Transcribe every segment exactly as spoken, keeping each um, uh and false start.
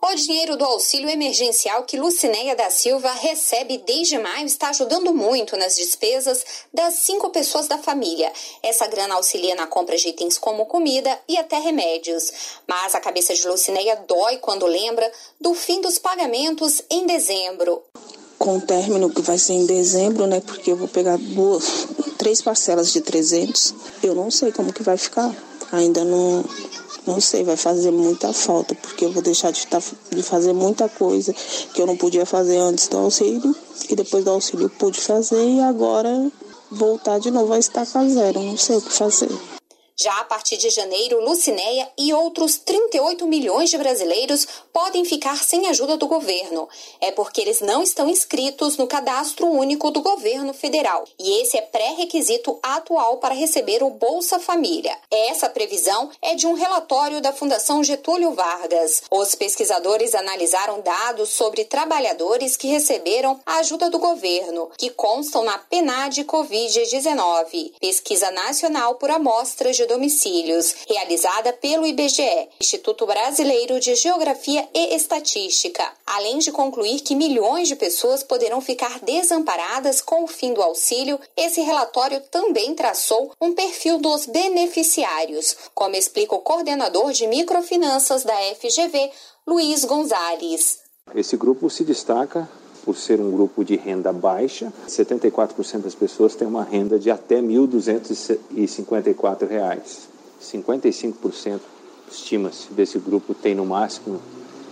O dinheiro do auxílio emergencial que Lucinéia da Silva recebe desde maio está ajudando muito nas despesas das cinco pessoas da família. Essa grana auxilia na compra de itens como comida e até remédios. Mas a cabeça de Lucinéia dói quando lembra do fim dos pagamentos em dezembro. Com o término que vai ser em dezembro, né? Porque eu vou pegar duas, três parcelas de trezentos. Eu não sei como que vai ficar. Ainda não... Não sei, vai fazer muita falta, porque eu vou deixar de, tá, de fazer muita coisa que eu não podia fazer antes do auxílio, e depois do auxílio eu pude fazer, e agora voltar de novo a estaca zero, não sei o que fazer. Já a partir de janeiro, Lucinéia e outros trinta e oito milhões de brasileiros podem ficar sem ajuda do governo. É porque eles não estão inscritos no Cadastro Único do Governo Federal. E esse é pré-requisito atual para receber o Bolsa Família. Essa previsão é de um relatório da Fundação Getúlio Vargas. Os pesquisadores analisaram dados sobre trabalhadores que receberam a ajuda do governo, que constam na PNAD covid dezenove, Pesquisa Nacional por Amostras de Domicílios, realizada pelo I B G E, Instituto Brasileiro de Geografia e Estatística, além de concluir que milhões de pessoas poderão ficar desamparadas com o fim do auxílio. Esse relatório também traçou um perfil dos beneficiários, como explica o coordenador de microfinanças da F G V, Luiz Gonzalez. Esse grupo se destaca por ser um grupo de renda baixa. setenta e quatro por cento das pessoas têm uma renda de até mil duzentos e cinquenta e quatro reais. cinquenta e cinco por cento estima-se desse grupo tem no máximo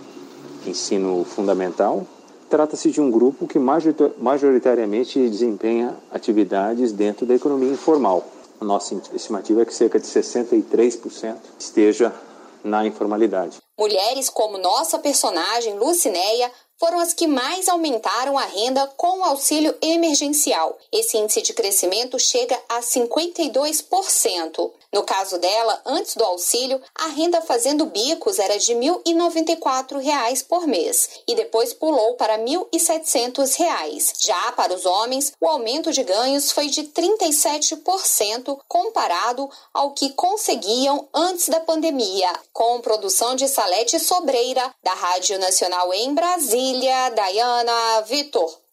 ensino fundamental. Trata-se de um grupo que majoritariamente desempenha atividades dentro da economia informal. A nossa estimativa é que cerca de sessenta e três por cento esteja na informalidade. Mulheres como nossa personagem Lucinéia foram as que mais aumentaram a renda com o auxílio emergencial. Esse índice de crescimento chega a cinquenta e dois por cento. No caso dela, antes do auxílio, a renda fazendo bicos era de mil e noventa e quatro reais por mês e depois pulou para mil e setecentos reais. Já para os homens, o aumento de ganhos foi de trinta e sete por cento comparado ao que conseguiam antes da pandemia. Com produção de Salete Sobreira, da Rádio Nacional em Brasília, Dayana Vitor.